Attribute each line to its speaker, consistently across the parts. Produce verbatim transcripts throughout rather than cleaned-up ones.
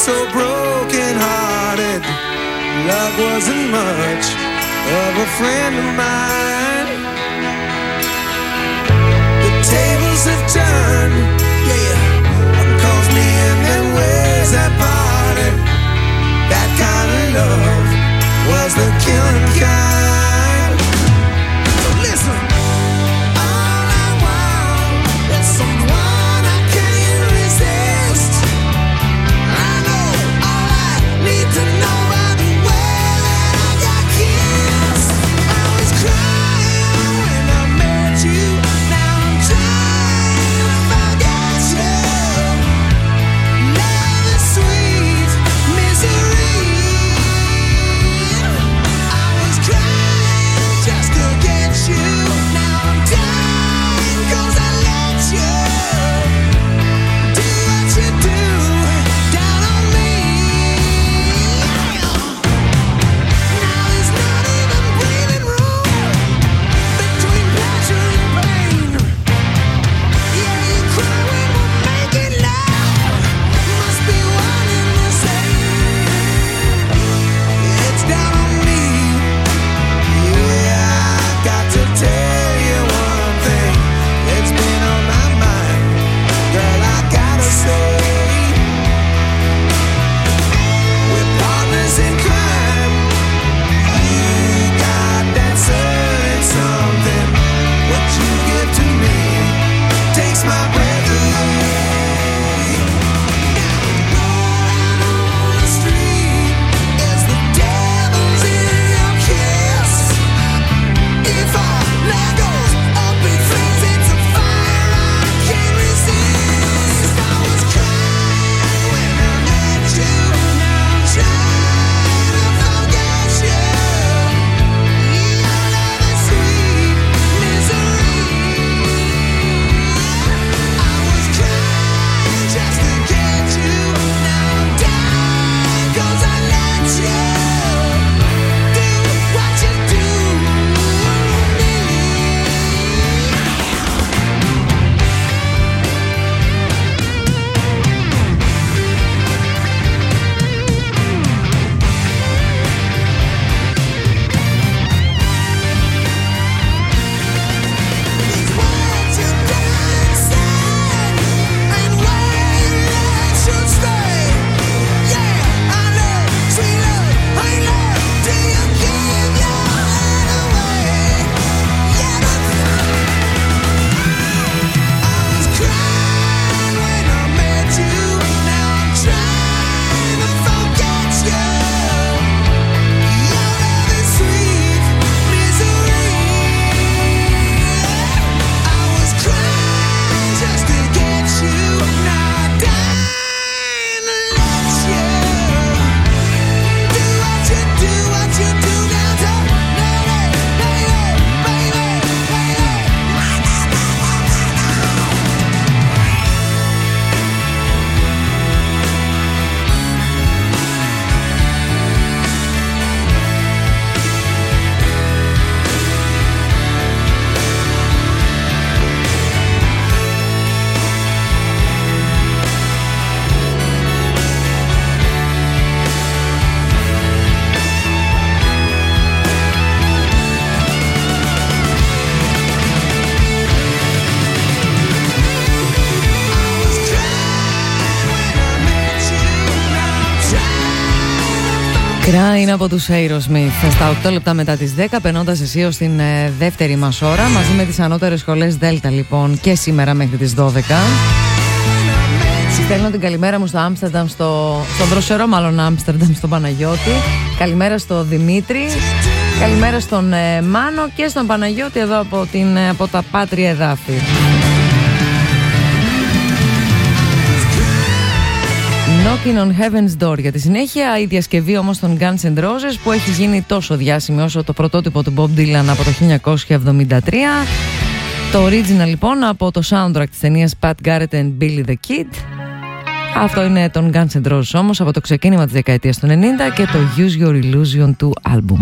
Speaker 1: so broken hearted. Love wasn't much of a friend of mine. The tables have turned, yeah. One calls me and then ways that parted. That kind of love was the killing kind. So listen, all I want is someone I can't resist. I know all I need to know by the way that I got kissed. I was crying when I met you. Now I'm trying to forget you. Love is sweet misery. I was crying just to get you. Now I'm dying 'cause I let you do what you do down on me. Now there's not even breathing room between pleasure and pain. Yeah, you cry when we're making love. Must be one and the same. It's down on me. Yeah, I got to tell you one thing. It's been on my mind, girl. I gotta say, we're partners in crime. You got that certain something. What you give to me takes my breath away. Rolling on the street is the devil's in your kiss. If our love goes up in flames, it's a fire I can't resist. I was crying when I met you. Now I'm trying to forget you. Your love is sweet misery. I was crying just to get you. Now I'm dying 'cause I let you do what you do to me. These words you done said and where your love should stay. Yeah, I know, sweet love, ain't love till you give your heart away. Yeah, but I was crying when I met you. Now I'm trying to forget you. Your love is sweet misery. I was crying just to get you. Now I'm dying to let you do what you do, what you do now to lady, baby,
Speaker 2: Cry είναι από τους Aerosmith στα οκτώ λεπτά μετά τις δέκα, περνώντας αισίως στην ε, δεύτερη μας ώρα μαζί με τις ανώτερες σχολές Δέλτα λοιπόν και σήμερα μέχρι τις δώδεκα. Στέλνω την καλημέρα μου στο Άμστερνταμ, στο, στον δροσερό μάλλον Άμστερνταμ, στον Παναγιώτη. Καλημέρα στο Δημήτρη, καλημέρα στον ε, Μάνο και στον Παναγιώτη εδώ από, την, ε, από τα Πάτρια Εδάφη. Knocking on Heaven's Door. Για τη συνέχεια η διασκευή όμως των Guns N' Roses που έχει γίνει τόσο διάσημη όσο το πρωτότυπο του Bob Dylan από το χίλια εννιακόσια εβδομήντα τρία. Το original λοιπόν από το soundtrack της ταινίας Pat Garrett and Billy the Kid. Αυτό είναι των Guns N' Roses όμως από το ξεκίνημα της δεκαετίας του ενενήντα και το Use Your Illusion του album.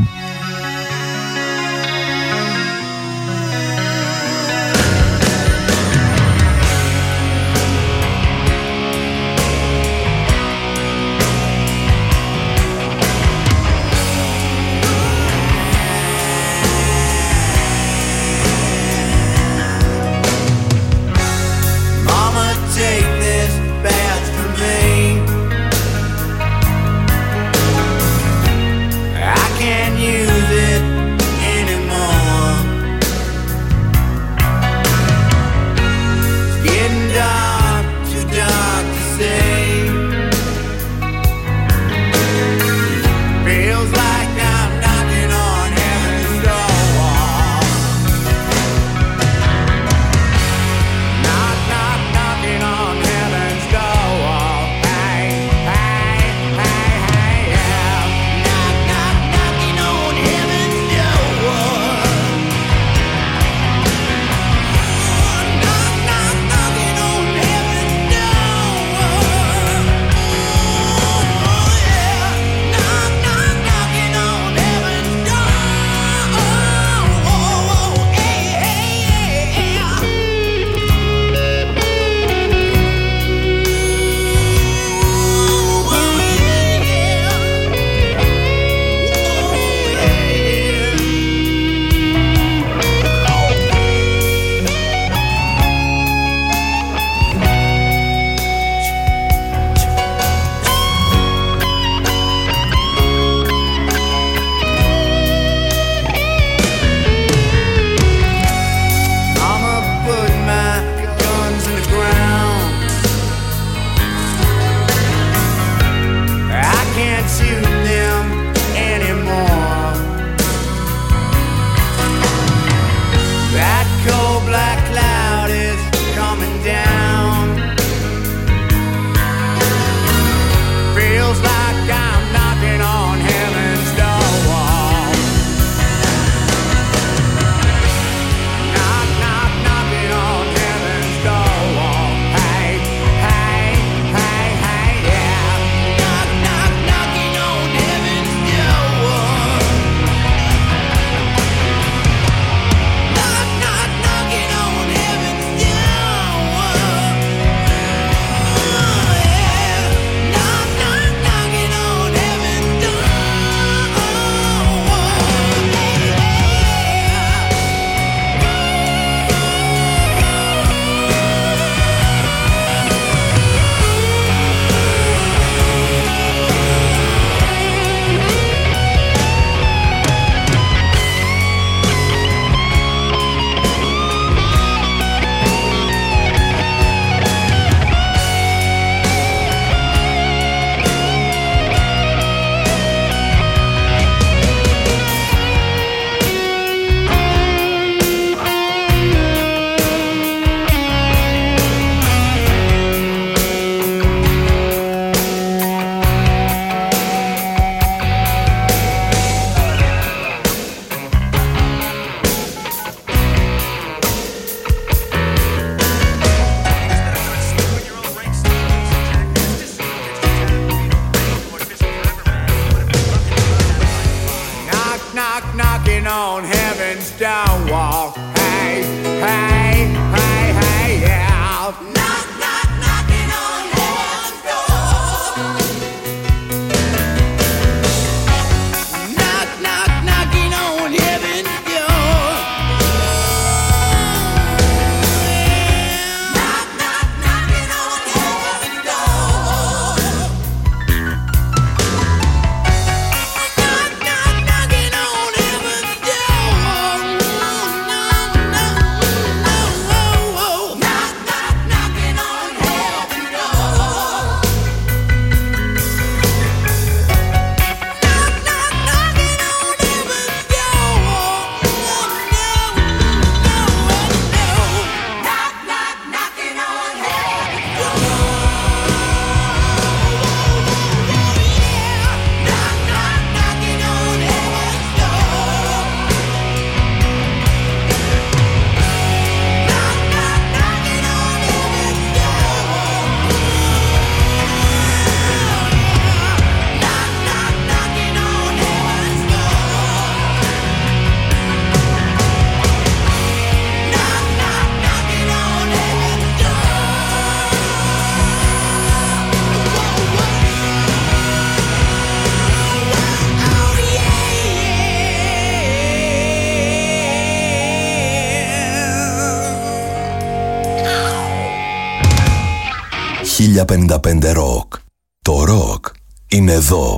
Speaker 3: χίλια πενήντα πέντε Rock. Το rock είναι εδώ.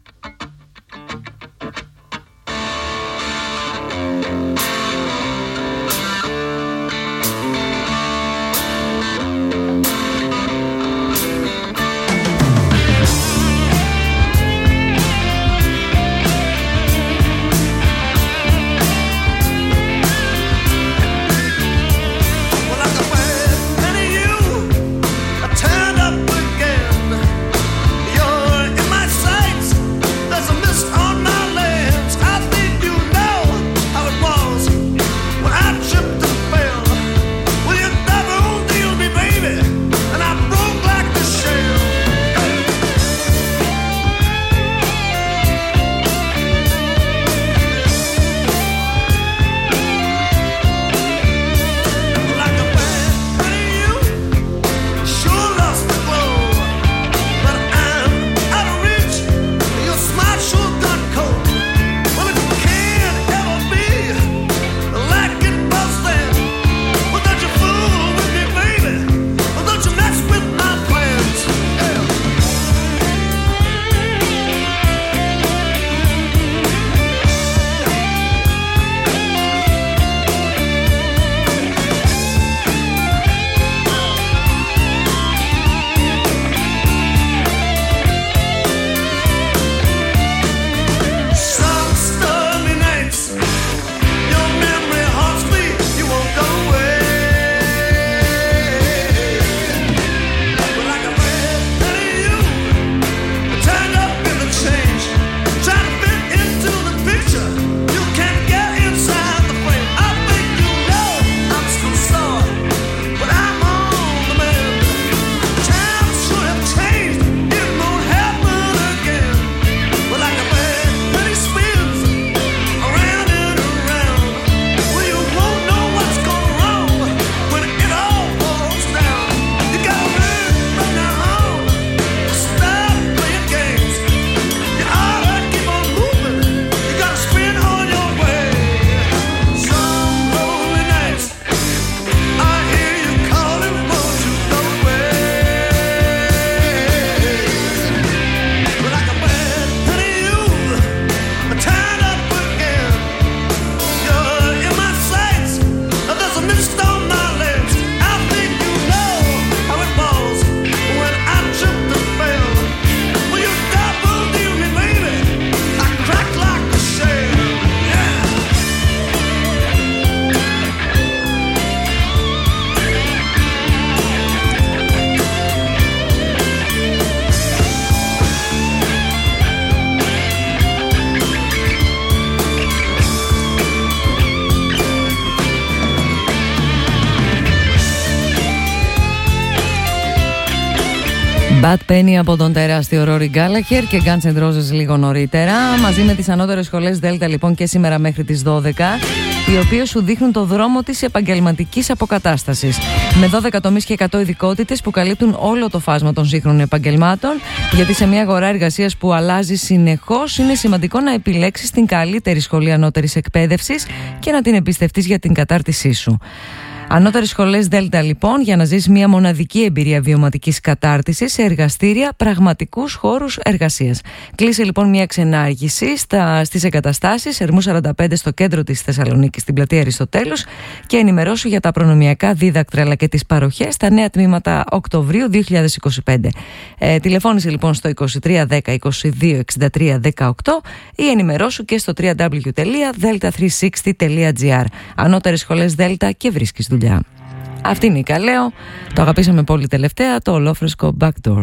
Speaker 2: Bad Penny από τον τεράστιο Rory Gallagher και Guns N' Roses λίγο νωρίτερα, μαζί με τις ανώτερες σχολές Delta λοιπόν και σήμερα μέχρι τις δώδεκα, οι οποίες σου δείχνουν το δρόμο της επαγγελματικής αποκατάστασης. Με δώδεκα τομείς και εκατό ειδικότητες που καλύπτουν όλο το φάσμα των σύγχρονων επαγγελμάτων, γιατί σε μια αγορά εργασίας που αλλάζει συνεχώς είναι σημαντικό να επιλέξεις την καλύτερη σχολή ανώτερης εκπαίδευσης και να την εμπιστευτείς για την κατάρτισή σου. Ανώτερες σχολές Delta λοιπόν, για να ζεις μια μοναδική εμπειρία βιωματικής κατάρτισης σε εργαστήρια, πραγματικούς χώρους εργασίας. Κλείσε λοιπόν μια ξενάγηση στα, στις εγκαταστάσεις Ερμού σαράντα πέντε στο κέντρο της Θεσσαλονίκης, στην πλατεία Αριστοτέλους, και ενημερώσου για τα προνομιακά δίδακτρα αλλά και τις παροχές στα νέα τμήματα Οκτωβρίου δύο χιλιάδες είκοσι πέντε. Ε, τηλεφώνησε λοιπόν στο είκοσι τρία δέκα είκοσι δύο εξήντα τρία δεκαοκτώ ή ενημερώσου και στο double-u double-u double-u τελεία delta τριακόσια εξήντα τελεία gr. Ανώτερες σχολές Delta και βρίσκεις δουλειά. Αυτή είναι η Καλέο. Το αγαπήσαμε πολύ τελευταία, το ολόφρεσκο Backdoor.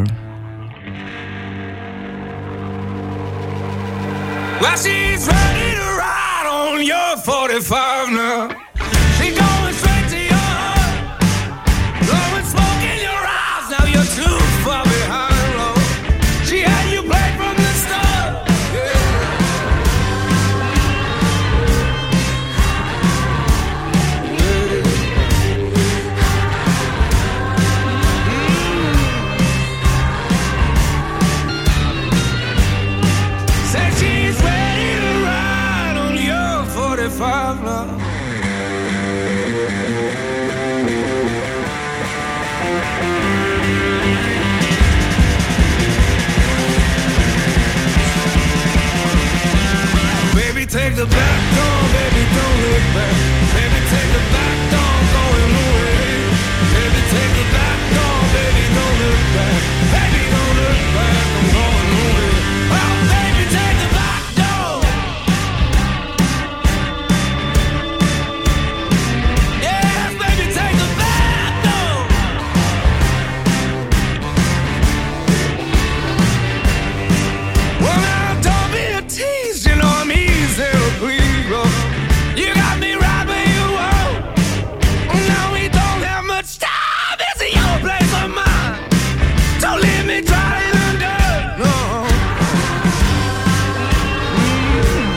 Speaker 1: Well, she's ready to ride on your forty-five now. She's going straight to your heart, blowing smoke in your eyes. Now you're too far behind, Lord. She had you played from the start. Say she's ready to ride on your forty-five now. the back door, baby, don't look back. Baby, take the back door, going away. Baby, take the back door, baby, don't look back. Baby, don't look back, I'm going away. Oh, baby, take the back door. Yes, baby, take the back door. Well, now don't be a tease, you know I'm easy to please. You got me right where you are. Now we don't have much time. It's your place or mine. Don't leave me dry in the dirt. No. Mm.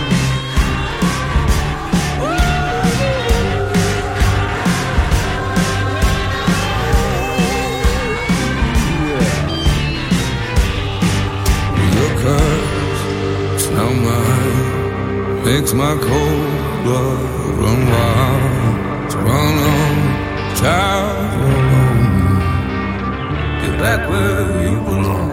Speaker 1: Your curse, it's not mine. Makes my cold blood run wild. So run on, child, alone. Get back where you belong.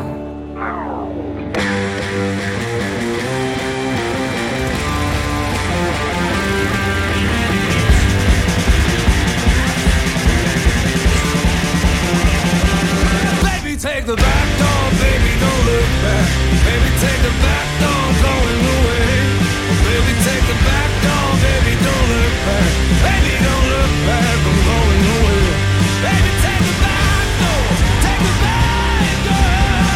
Speaker 1: Baby, take the back door, baby, don't look back. Baby, take the back door, going away. Baby, take the back door, baby, don't look back. Baby, don't look back, I'm going away. Baby, take the back door, take the back door.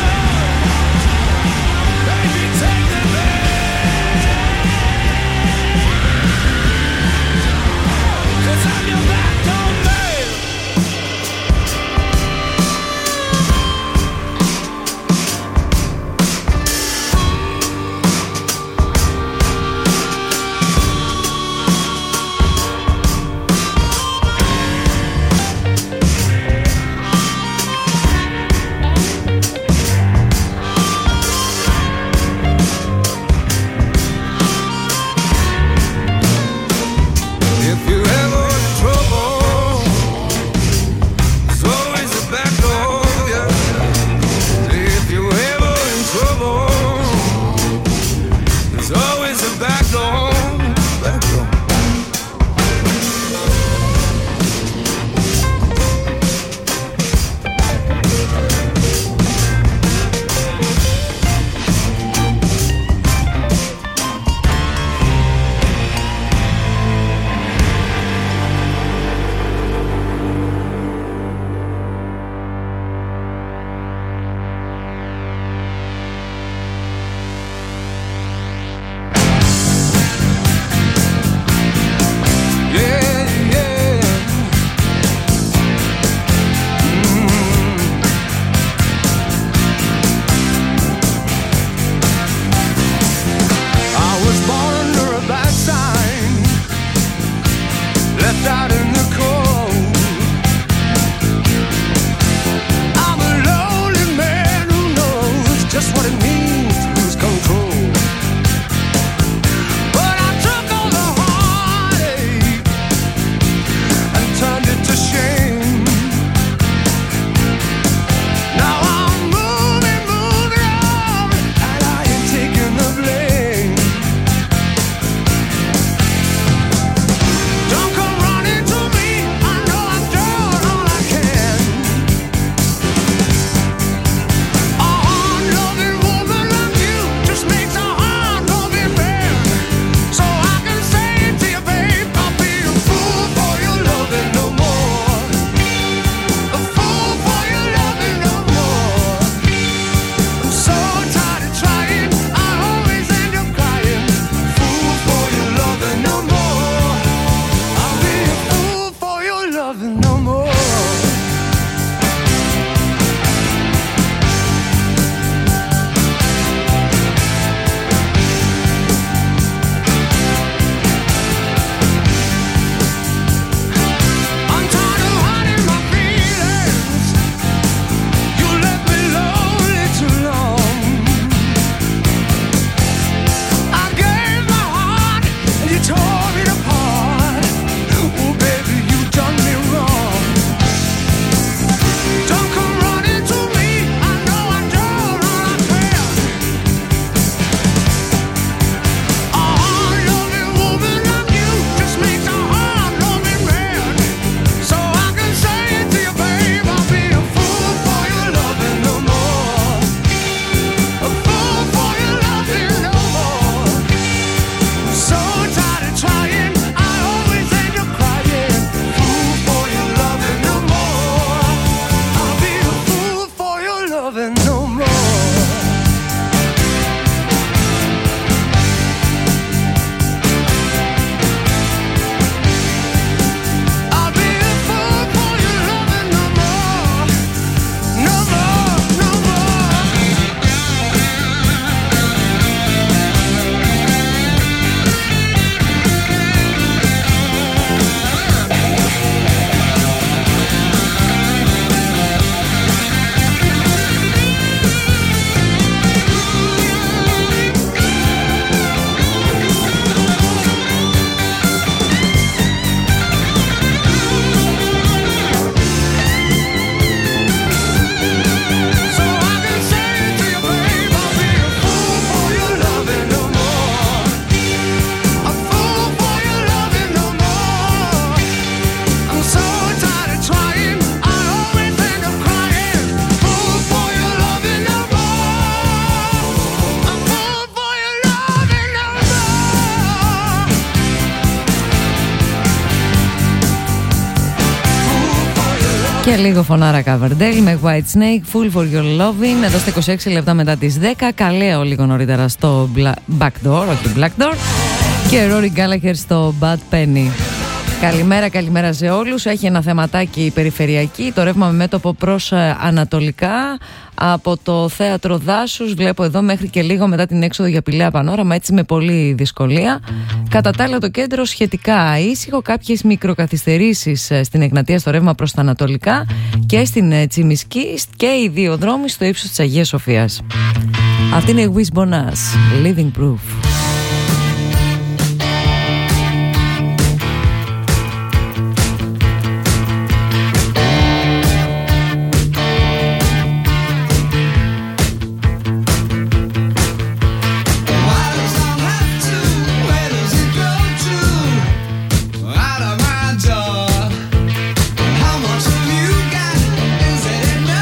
Speaker 2: Και λίγο φωνάρα Coverdale με White Snake, Full for Your Loving. Εδώ στα είκοσι έξι λεπτά μετά τις δέκα. Καλέο λίγο νωρίτερα στο Backdoor, όχι Black Door. Και Rory Gallagher στο Bad Penny. Καλημέρα, καλημέρα σε όλους. Έχει ένα θεματάκι η περιφερειακή. Το ρεύμα με μέτωπο προς ανατολικά από το θέατρο Δάσους. Βλέπω εδώ μέχρι και λίγο μετά την έξοδο για Πηλαία Πανόραμα, έτσι με πολύ δυσκολία. Κατά τα άλλα το κέντρο σχετικά ήσυχο. Κάποιες μικροκαθυστερήσεις στην Εγνατία στο ρεύμα προς τα ανατολικά και στην Τσιμισκή και οι δύο δρόμοι στο ύψος της Αγίας Σοφίας. Αυτή είναι η Wiz Bonas, Living Proof.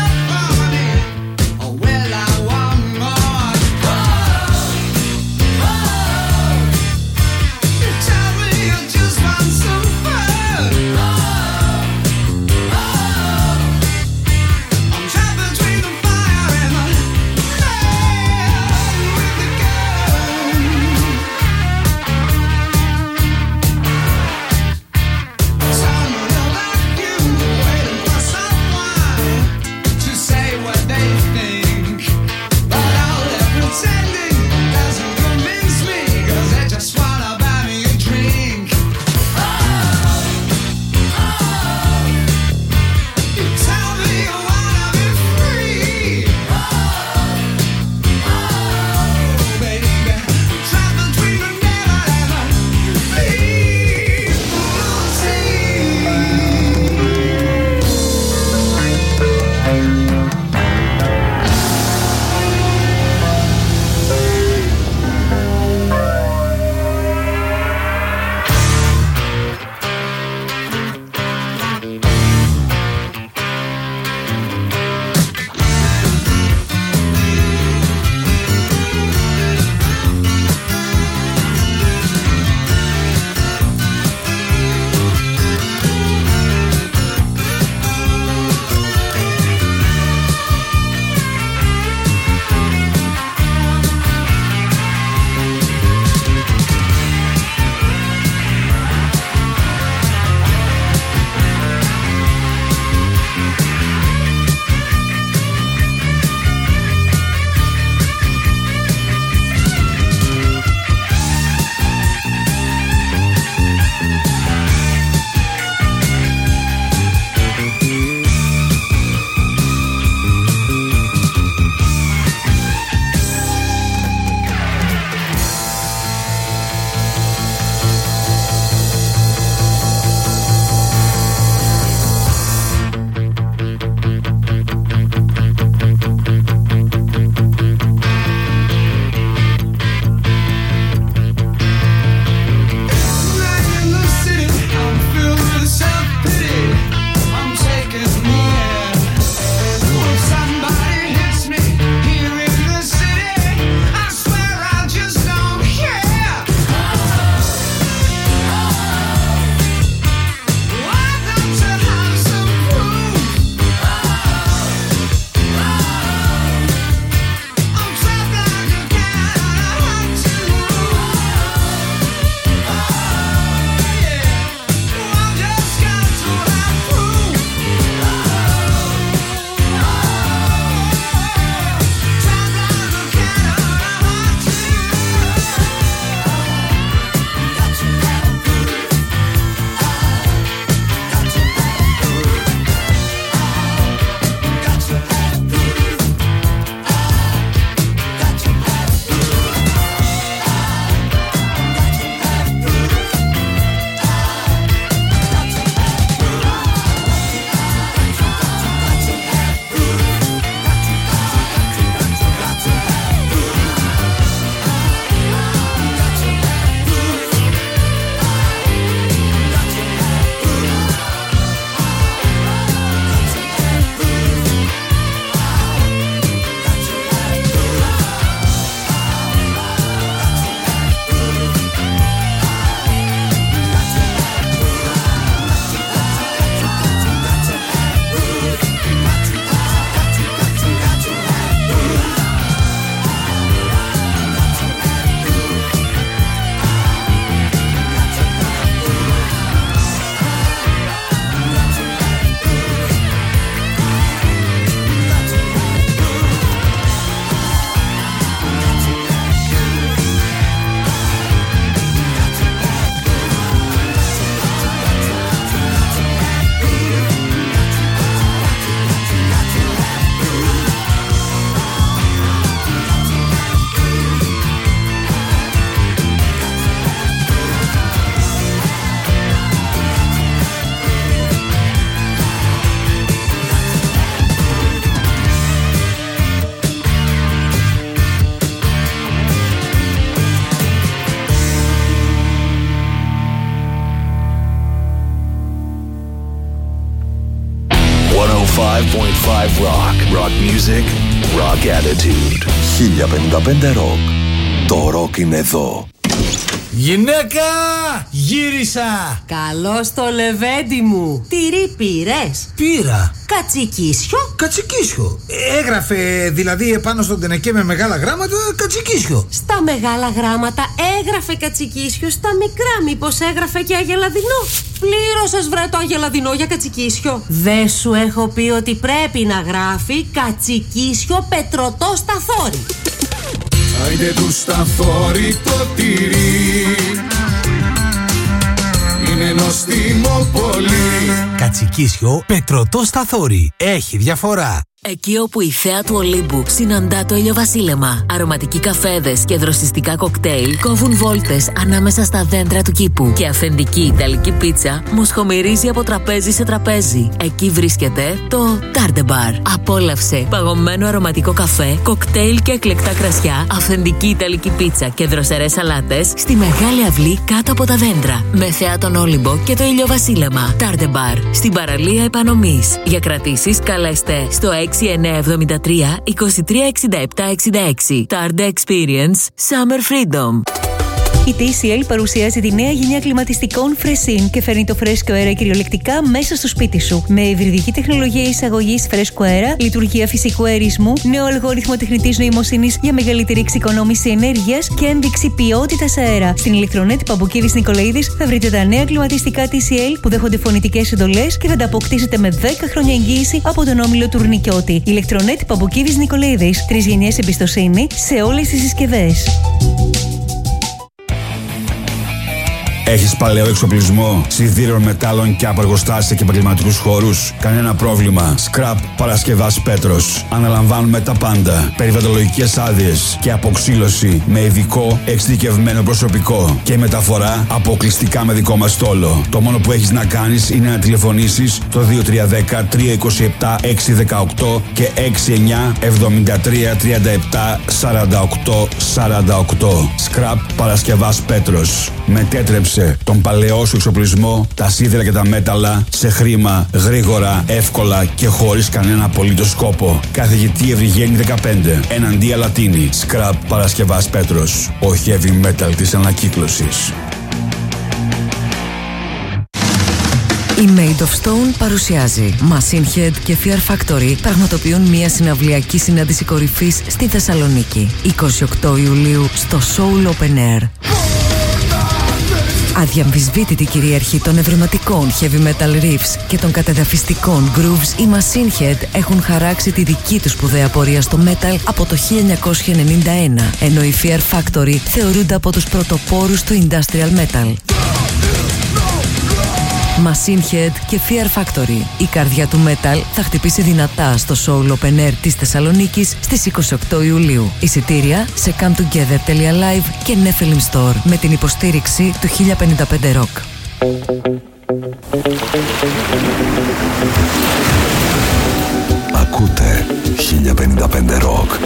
Speaker 1: Oh
Speaker 3: πέντε Rock. Rock music, rock attitude. χίλια πενήντα πέντε Rock. Το rock είναι εδώ.
Speaker 4: Γυναίκα! Γύρισα!
Speaker 5: Καλώς το λεβέντι μου. Τυρί πήρες?
Speaker 4: Πήρα.
Speaker 5: Κατσικίσιο?
Speaker 4: Κατσικίσιο. Έγραφε δηλαδή επάνω στον τενεκέ με μεγάλα γράμματα κατσικίσιο.
Speaker 5: Στα μεγάλα γράμματα έγραφε κατσικίσιο, στα μικρά μήπως έγραφε και αγελαδινό? Πλήρωσες βρε το αγελαδινό για κατσικίσιο? Δεν σου έχω πει ότι πρέπει να γράφει κατσικίσιο πετρωτό σταθόρι?
Speaker 6: Άιντε του σταθόρι το τυρί, είναι νοστιμό πολύ.
Speaker 4: Κατσικίσιο πετρωτό σταθόρι. Έχει διαφορά.
Speaker 7: Εκεί όπου η θέα του Ολύμπου συναντά το ηλιοβασίλεμα, αρωματικοί καφέδες και δροσιστικά κοκτέιλ κόβουν βόλτες ανάμεσα στα δέντρα του κήπου και αυθεντική ιταλική πίτσα μοσχομυρίζει από τραπέζι σε τραπέζι. Εκεί βρίσκεται το Tarde Bar. Απόλαυσε παγωμένο αρωματικό καφέ, κοκτέιλ και εκλεκτά κρασιά, αυθεντική ιταλική πίτσα και δροσερές σαλάτες στη μεγάλη αυλή κάτω από τα δέντρα. Με θέα τον Όλυμπο και το ηλιοβασίλεμα. Tarde Bar στην παραλία Επανομής. Για κρατήσεις καλέστε στο έξι εννιά εβδομήντα τρία είκοσι τρία εξήντα επτά εξήντα έξι. Tarde Experience Summer Freedom.
Speaker 8: Η τι σι ελ παρουσιάζει τη νέα γενιά κλιματιστικών Fresin και φέρνει το φρέσκο αέρα κυριολεκτικά μέσα στο σπίτι σου. Με υβριδική τεχνολογία εισαγωγής φρέσκου αέρα, λειτουργία φυσικού αερισμού, νέο αλγόριθμο τεχνητής νοημοσύνης για μεγαλύτερη εξοικονόμηση ενέργειας και ένδειξη ποιότητας αέρα. Στην ηλεκτρονέτ Παμποκίδης Νικολαίδης θα βρείτε τα νέα κλιματιστικά τι σι ελ που δέχονται φωνητικές εντολές και θα τα αποκτήσετε με δέκα χρόνια εγγύηση από τον όμιλο Τουρνικιώτη. Ηλεκτρονέτ Παμποκίδης Νικολαίδης. Τρεις γενιές εμπιστοσύνη σε όλες τις συσκευές.
Speaker 9: Έχεις παλαιό εξοπλισμό, σιδήρων, μετάλλων και απεργοστάσια και επαγγελματικούς χώρους? Κανένα πρόβλημα. Scrap Παρασκευάς Πέτρος. Αναλαμβάνουμε τα πάντα. Περιβαλλοντολογικές άδειες και αποξύλωση με ειδικό εξειδικευμένο προσωπικό και μεταφορά αποκλειστικά με δικό μας στόλο. Το μόνο που έχεις να κάνεις είναι να τηλεφωνήσεις το δύο τρία ένα μηδέν τρία δύο επτά έξι ένα οκτώ και έξι εννιά εβδομήντα τρία τριάντα επτά σαράντα οκτώ σαράντα οκτώ. Scrap Παρασκευάς Πέτρος. Μετέτρεψε τον παλαιό σου εξοπλισμό, τα σίδερα και τα μέταλλα σε χρήμα, γρήγορα, εύκολα και χωρίς κανένα απολύτως σκόπο. Καθηγητή Ευρυγένη δεκαπέντε, εναντία Λατίνη. Scrap Παρασκευάς Πέτρος. Ο heavy metal της ανακύκλωσης.
Speaker 2: Η Made of Stone παρουσιάζει Machine Head και Fear Factory πραγματοποιούν μια συναυλιακή συνάντηση κορυφής στη Θεσσαλονίκη είκοσι οκτώ Ιουλίου στο Soul Open Air. Αδιαμφισβήτητη κυρίαρχη των ευρηματικών heavy metal riffs και των κατεδαφιστικών grooves, οι Machine Head έχουν χαράξει τη δική τους σπουδαία πορεία στο metal από το χίλια εννιακόσια ενενήντα ένα, ενώ οι Fear Factory θεωρούνται από τους πρωτοπόρους του industrial metal. Machine Head και Fear Factory. Η καρδιά του metal θα χτυπήσει δυνατά στο Soul Open Air της Θεσσαλονίκης στις είκοσι οκτώ Ιουλίου. Εισιτήρια σε come together τελεία live και Nephilim Store με την υποστήριξη του χίλια πενήντα πέντε Rock.
Speaker 3: Ακούτε χίλια πενήντα πέντε Rock.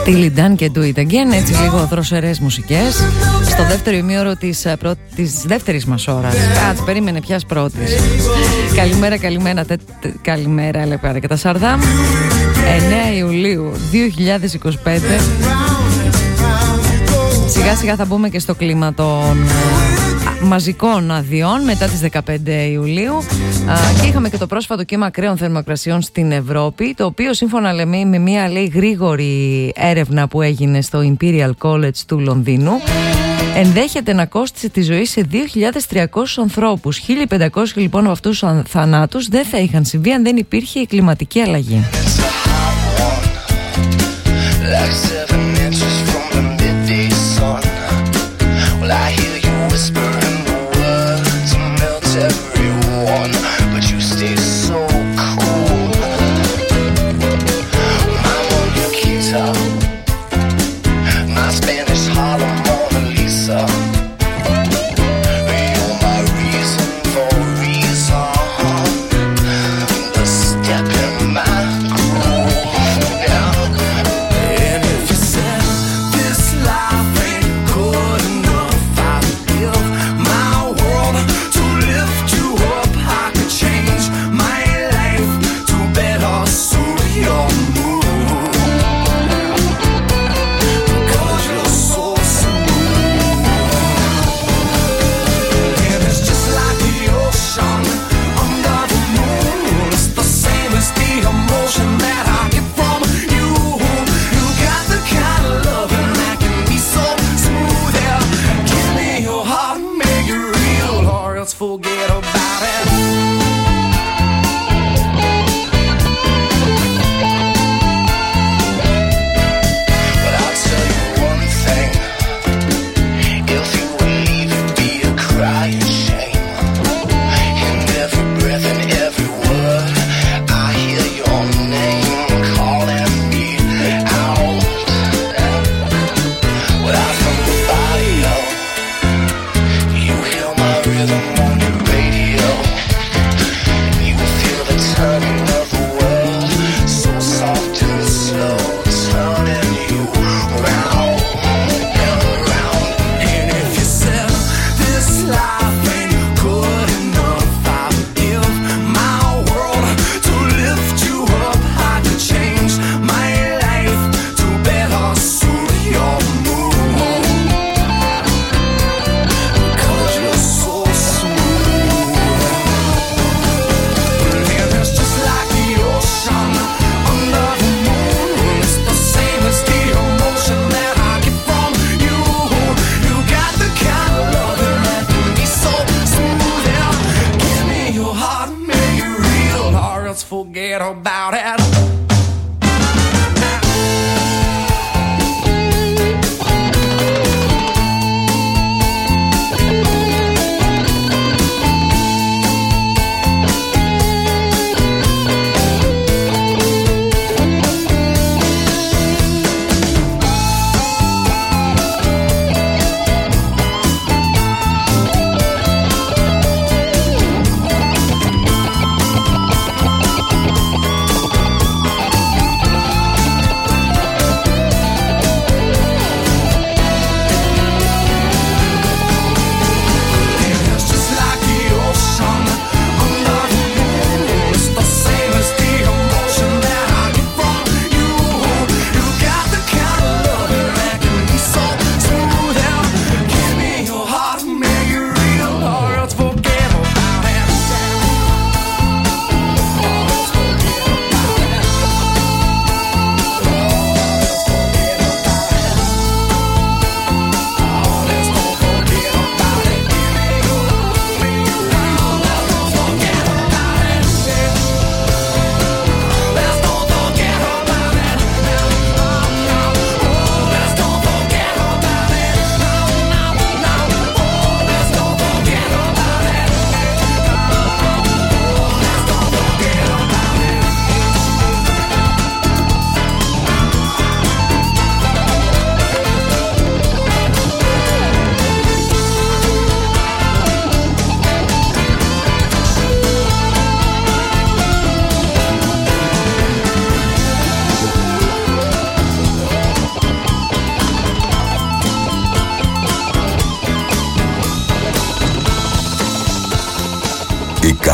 Speaker 2: Steely Dan και Do It Again, έτσι λίγο δροσερές μουσικές. Στο δεύτερο ημίωρο της, πρω... της δεύτερης μας ώρας. Κάτσε, περίμενε, πιας πρώτης. Καλημέρα, καλημέρα, τε... καλημέρα, λέει πέρα και τα Σαρδάμ. εννέα Ιουλίου δύο χιλιάδες είκοσι πέντε. Σιγά σιγά θα μπούμε και στο κλίμα των μαζικών αδειών μετά τις δεκαπέντε Ιουλίου και είχαμε και το πρόσφατο κύμα ακραίων θερμοκρασιών στην Ευρώπη, το οποίο σύμφωνα λέμε, με μια λέει γρήγορη έρευνα που έγινε στο Imperial College του Λονδίνου ενδέχεται να κόστισε τη ζωή σε δύο χιλιάδες τριακόσιους ανθρώπους. χίλια πεντακόσιοι λοιπόν από αυτούς τους θανάτους δεν θα είχαν συμβεί αν δεν υπήρχε η κλιματική αλλαγή. I hear you whispering words to melt everyone, but you stay so cool. I'm on your guitar, my Spanish Harlem Mona Lisa. You're my reason for reason, the step in my groove. Yeah. And if you said this life ain't good enough, my world to lift you up, I could change my life to better suit your mood. Cause you're so smooth. And it's just like the ocean under the moon. It's the same as the emotion that I get from you. You got the kind of loving that can be so smooth. Yeah, give me your heart, make it real, or else forget about it. But I'll tell you one thing, if you would leave, it'd be a crying shame. In every breath and every word, I hear your name calling me out. Without from the body, you hear my rhythm on your radio. You feel the turning of the world, so soft and slow, turning you round and round. And if you said this life ain't good enough, I would give my world to lift you up. I could change my life to better suit your mood. Cause you're so smooth. And it's just like the ocean under the moon. It's the same as the emotion that I get from you. You got the kind of loving that can be so smooth. Yeah, give me your heart, make it real, or else forget about it.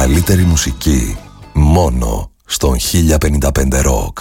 Speaker 3: καλύτερη μουσική μόνο στον χίλια πενήντα πέντε Rock.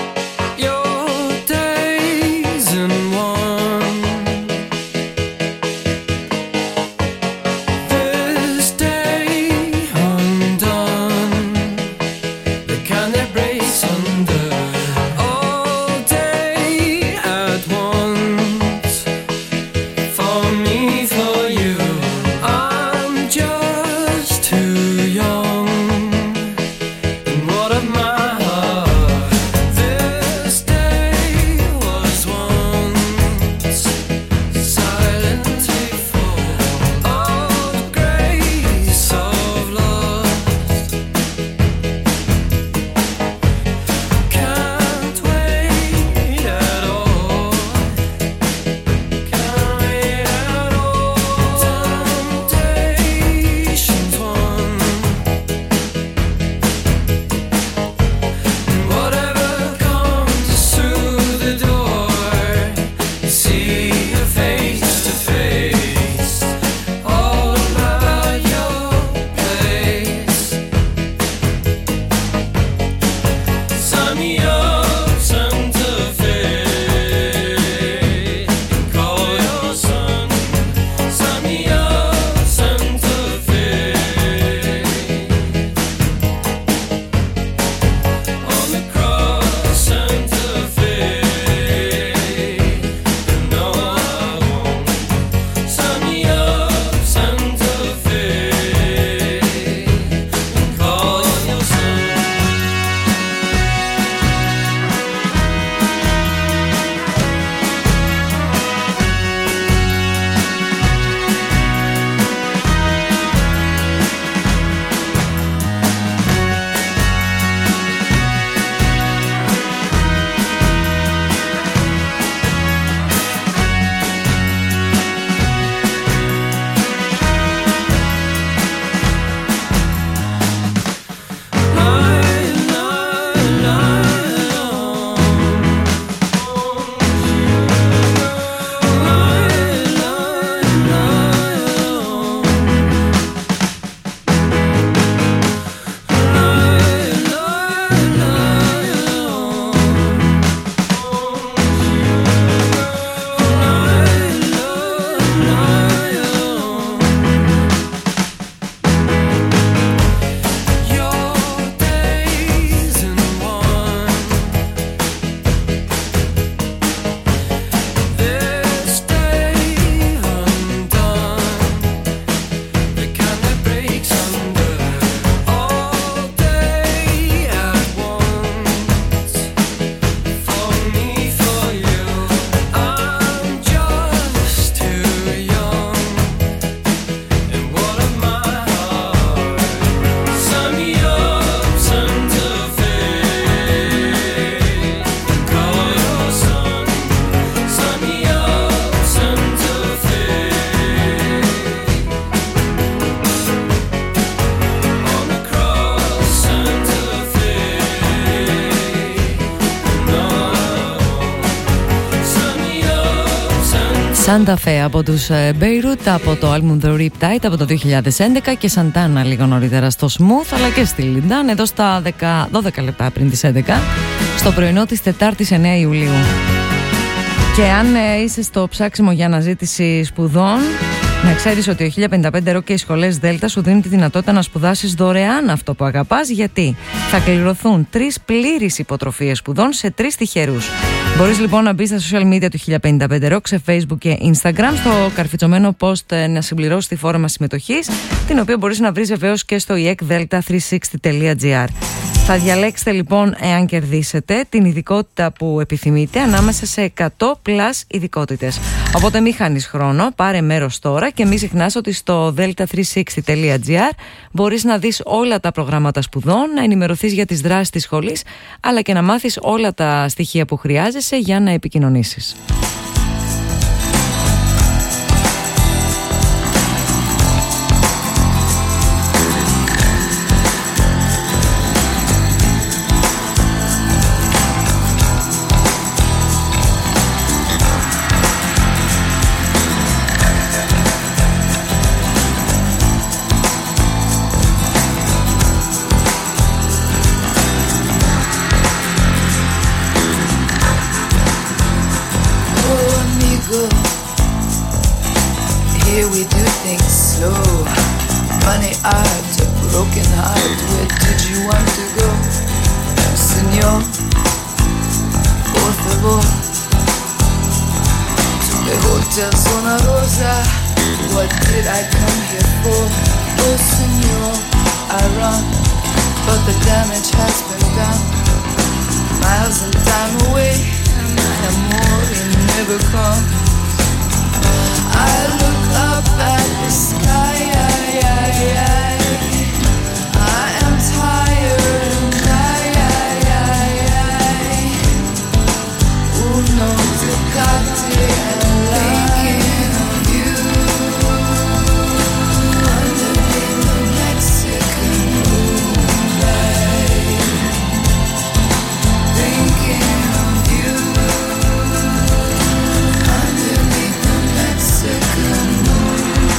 Speaker 2: Santa Fe από τους Beirut, από το album The Riptide από το δύο χιλιάδες έντεκα, και Santana λίγο νωρίτερα στο Smooth, αλλά και στη Lindan εδώ στα δώδεκα λεπτά πριν τις έντεκα, στο πρωινό της Τετάρτης εννέα Ιουλίου. Και αν ε, είσαι στο ψάξιμο για αναζήτηση σπουδών, να ξέρεις ότι ο χίλια πενήντα πέντε Rock και οι σχολές Δέλτα σου δίνουν τη δυνατότητα να σπουδάσεις δωρεάν αυτό που αγαπάς, γιατί θα κληρωθούν τρεις πλήρεις υποτροφίες σπουδών σε τρεις τυχερούς. Μπορείς λοιπόν να μπεις στα social media του χίλια πενήντα πέντε Rock σε Facebook και Instagram, στο καρφιτσωμένο post να συμπληρώσεις τη φόρμα συμμετοχής, την οποία μπορείς να βρεις βεβαίως και στο ι εκ δέλτα τριακόσια εξήντα τελεία τζι άρ. Θα διαλέξετε λοιπόν, εάν κερδίσετε, την ειδικότητα που επιθυμείτε ανάμεσα σε εκατό πλας ειδικότητες. Οπότε μην χάνεις χρόνο, πάρε μέρος τώρα και μην ξεχνάς ότι στο δέλτα τριακόσια εξήντα τελεία τζι άρ μπορείς να δεις όλα τα προγράμματα σπουδών, να ενημερωθείς για τις δράσεις της σχολής, αλλά και να μάθεις όλα τα στοιχεία που χρειάζεσαι για να επικοινωνήσεις.
Speaker 10: we do things slow. Money art, a broken heart. Where did you want to go, Señor? Por favor. To the Hotel Zona Rosa. What did I come here for? Oh, Señor, I run, but the damage has been done. Miles and time away, and my amor, it never comes. I look up at the sky, I, I, I, I am tired, and I, I, I, I, uno tocate and thinking of you underneath the Mexican moonlight, thinking of you underneath the Mexican moon.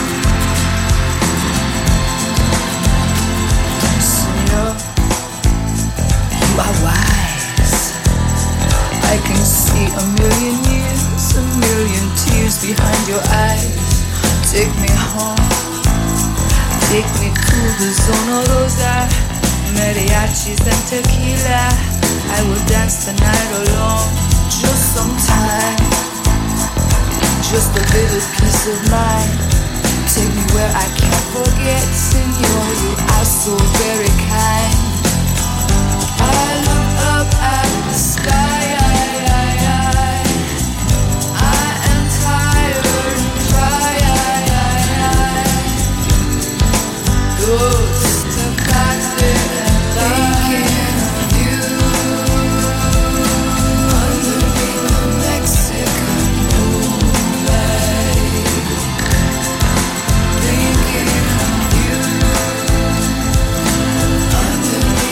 Speaker 10: Señor, you are wise. I can see a million years, a million tears behind your eyes. Take me home, take me to the Zona Rosa, mariachis and tequila. I will dance the night alone, just some time, just a little peace of mind. Take me where I can't forget, Señor, you are so very kind. I look up at the sky, I, I, I, I am tired and dry, I, I, I, ghost of cocktail and thinking of you underneath the Mexican moonlight, thinking of you underneath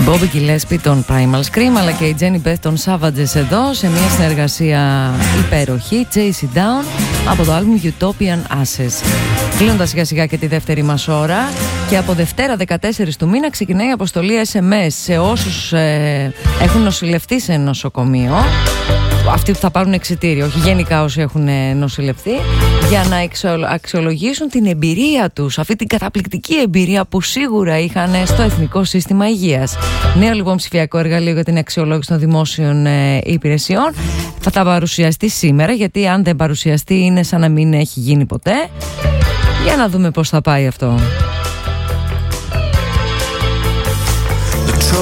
Speaker 2: Bobby Gillespie των Primal Scream, αλλά και η Jenny Beth των Savages εδώ σε μια συνεργασία υπέροχη, Chase It Down, από το άλμπουμ Utopian Ashes. Κλείνοντας σιγά σιγά και τη δεύτερη μας ώρα, και από Δευτέρα δεκατέσσερις του μήνα ξεκινάει η αποστολή ες εμ ες σε όσους ε, έχουν νοσηλευτεί σε νοσοκομείο, αυτοί που θα πάρουν εξιτήριο, όχι γενικά όσοι έχουν νοσηλευτεί, για να αξιολογήσουν την εμπειρία τους, αυτή την καταπληκτική εμπειρία που σίγουρα είχαν στο Εθνικό Σύστημα Υγείας. Νέο λοιπόν ψηφιακό εργαλείο για την αξιολόγηση των δημόσιων ε, υπηρεσιών. Θα τα παρουσιαστεί σήμερα, γιατί αν δεν παρουσιαστεί είναι σαν να μην έχει γίνει ποτέ. Για να δούμε πώς θα πάει αυτό.